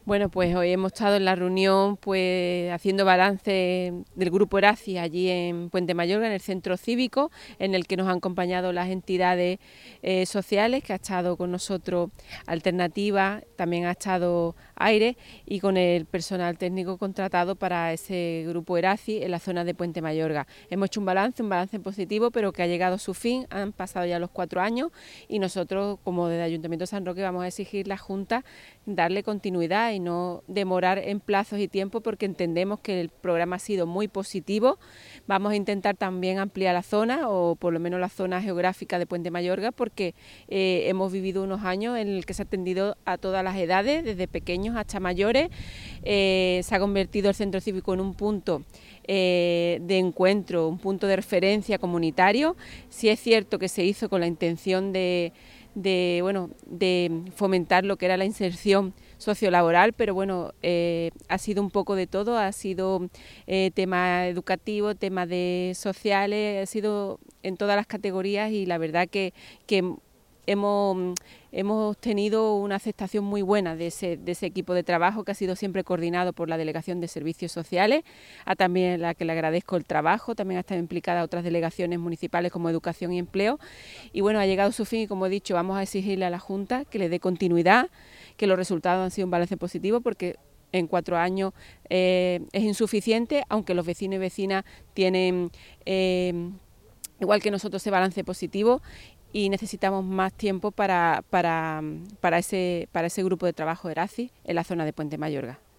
Bueno, pues hoy hemos estado en la reunión haciendo balance del Grupo Eraci allí en Puente Mayorga, en el centro cívico, en el que nos han acompañado las entidades sociales, que ha estado con nosotros Alternativa, también ha estado Aire, y con el personal técnico contratado para ese Grupo Eraci en la zona de Puente Mayorga. Hemos hecho un balance positivo, pero que ha llegado a su fin. Han pasado ya los 4 años y nosotros, como desde Ayuntamiento de San Roque, vamos a exigir a la Junta darle continuidad y no demorar en plazos y tiempo, porque entendemos que el programa ha sido muy positivo. Vamos a intentar también ampliar la zona, o por lo menos la zona geográfica de Puente Mayorga, porque hemos vivido unos años en el que se ha atendido a todas las edades, desde pequeños hasta mayores. Se ha convertido el centro cívico en un punto de encuentro, un punto de referencia comunitario. Sí es cierto que se hizo con la intención de fomentar lo que era la inserción sociolaboral, pero bueno, ha sido un poco de todo, ha sido tema educativo, tema de sociales, ha sido en todas las categorías, y la verdad que hemos tenido una aceptación muy buena de ese equipo de trabajo, que ha sido siempre coordinado por la Delegación de Servicios Sociales, a también la que le agradezco el trabajo. También ha estado implicada otras delegaciones municipales como Educación y Empleo, y bueno, ha llegado a su fin, y como he dicho, vamos a exigirle a la Junta que le dé continuidad, que los resultados han sido un balance positivo, porque en 4 años es insuficiente, aunque los vecinos y vecinas tienen, igual que nosotros, ese balance positivo, y necesitamos más tiempo para ese grupo de trabajo Eraci en la zona de Puente Mayorga.